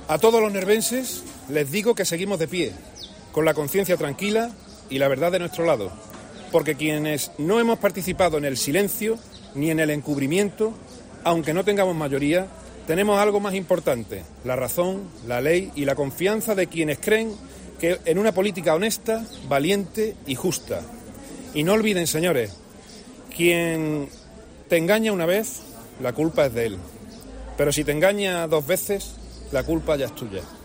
A todos los nervenses les digo que seguimos de pie, con la conciencia tranquila y la verdad de nuestro lado, porque quienes no hemos participado en el silencio ni en el encubrimiento, aunque no tengamos mayoría, tenemos algo más importante: la razón, la ley y la confianza de quienes creen que en una política honesta, valiente y justa. Y no olviden, señores, quien te engaña una vez, la culpa es de él. Pero si te engaña 2 veces, la culpa ya es tuya.